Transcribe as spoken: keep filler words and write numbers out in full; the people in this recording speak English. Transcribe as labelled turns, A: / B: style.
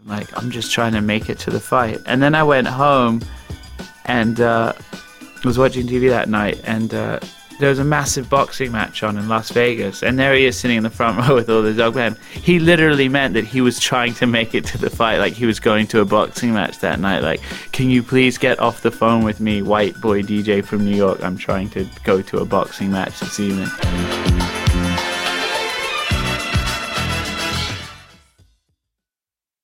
A: Like, I'm just trying to make it to the fight. And then I went home and uh, was watching T V that night, and uh, there was a massive boxing match on in Las Vegas, and there he is sitting in the front row with all the dog men. He literally meant that he was trying to make it to the fight, like he was going to a boxing match that night. Like, can you please get off the phone with me, white boy D J from New York? I'm trying to go to a boxing match this evening.